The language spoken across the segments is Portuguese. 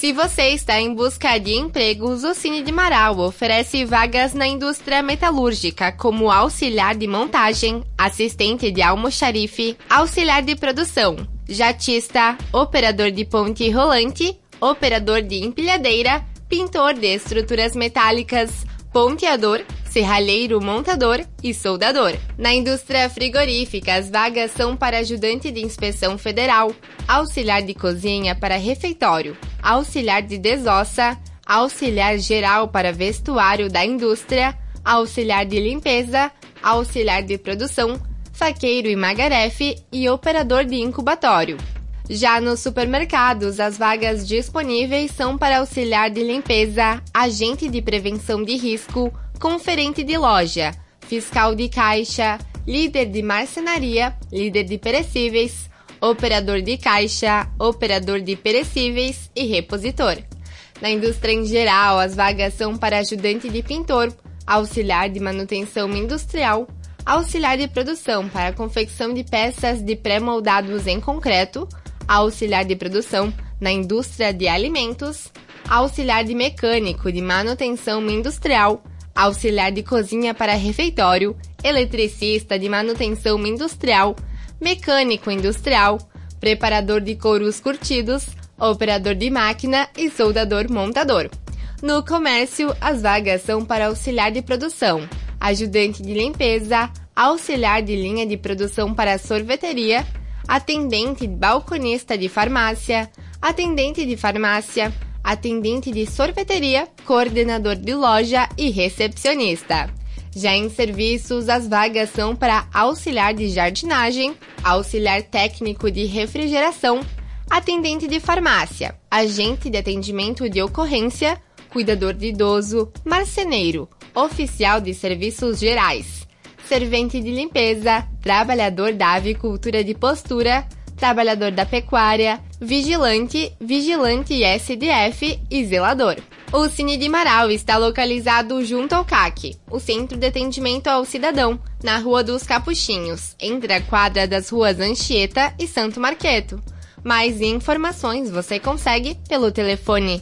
Se você está em busca de empregos, o Cine de Marau oferece vagas na indústria metalúrgica como auxiliar de montagem, assistente de almoxarife, auxiliar de produção, jatista, operador de ponte rolante, operador de empilhadeira, pintor de estruturas metálicas, ponteador, serralheiro montador e soldador. Na indústria frigorífica, as vagas são para ajudante de inspeção federal, auxiliar de cozinha para refeitório, auxiliar de desossa, auxiliar geral para vestuário da indústria, auxiliar de limpeza, auxiliar de produção, faqueiro e magarefe e operador de incubatório. Já nos supermercados, as vagas disponíveis são para auxiliar de limpeza, agente de prevenção de risco, conferente de loja, fiscal de caixa, líder de marcenaria, líder de perecíveis, operador de caixa, operador de perecíveis e repositor. Na indústria em geral, as vagas são para ajudante de pintor, auxiliar de manutenção industrial, auxiliar de produção para confecção de peças de pré-moldados em concreto, auxiliar de produção na indústria de alimentos, auxiliar de mecânico de manutenção industrial, auxiliar de cozinha para refeitório, eletricista de manutenção industrial, mecânico industrial, preparador de couros curtidos, operador de máquina e soldador montador. No comércio, as vagas são para auxiliar de produção, ajudante de limpeza, auxiliar de linha de produção para sorveteria, atendente balconista de farmácia, atendente de farmácia, atendente de sorveteria, coordenador de loja e recepcionista. Já em serviços, as vagas são para auxiliar de jardinagem, auxiliar técnico de refrigeração, atendente de farmácia, agente de atendimento de ocorrência, cuidador de idoso, marceneiro, oficial de serviços gerais, servente de limpeza, trabalhador da avicultura de postura, trabalhador da pecuária, vigilante, vigilante SDF e zelador. O Cine de Marau está localizado junto ao CAC, o Centro de Atendimento ao Cidadão, na Rua dos Capuchinhos, entre a quadra das ruas Anchieta e Santo Marqueto. Mais informações você consegue pelo telefone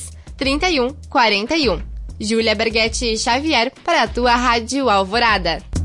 3342-3141. Júlia Berghetti Xavier para a tua Rádio Alvorada.